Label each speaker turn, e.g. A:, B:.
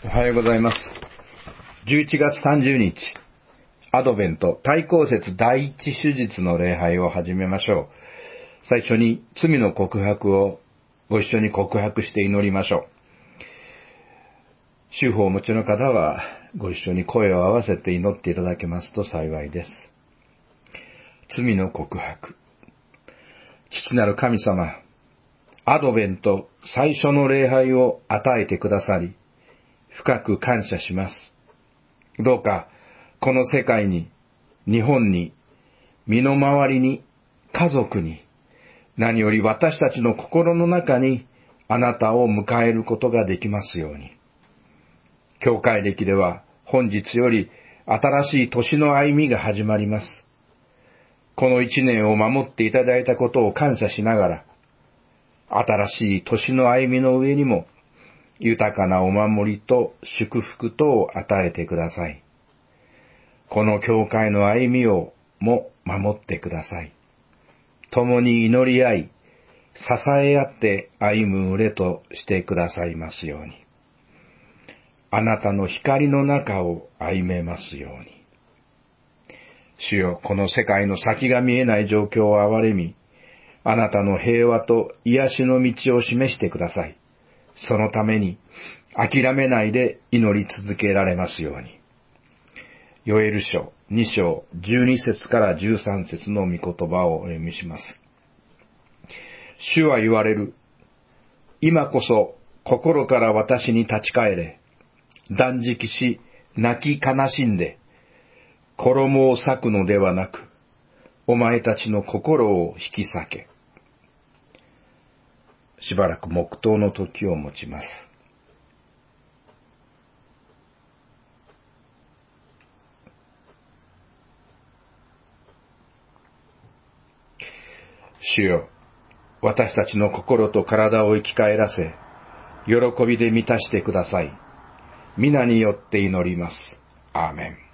A: おはようございます。11月30日、アドベント大公節第一手術の礼拝を始めましょう。最初に罪の告白をご一緒に告白して祈りましょう。宗法をお持ちの方はご一緒に声を合わせて祈っていただけますと幸いです。罪の告白。父なる神様、アドベント最初の礼拝を与えてくださり、深く感謝します。どうか、この世界に、日本に、身の回りに、家族に、何より私たちの心の中に、あなたを迎えることができますように。教会歴では、本日より新しい年の歩みが始まります。この一年を守っていただいたことを感謝しながら、新しい年の歩みの上にも、豊かなお守りと祝福とを与えてください。この教会の歩みをも守ってください。共に祈り合い、支え合って歩む群れとしてくださいますように。あなたの光の中を歩めますように。主よ、この世界の先が見えない状況を憐れみ、あなたの平和と癒しの道を示してください。そのために諦めないで祈り続けられますように。ヨエル書2章12節から13節の御言葉をお読みします。主は言われる。今こそ心から私に立ち返れ。断食し、泣き悲しんで、衣を裂くのではなく、お前たちの心を引き裂け。しばらく黙祷の時を持ちます。主よ、私たちの心と体を生き返らせ、喜びで満たしてください。皆によって祈ります。アーメン。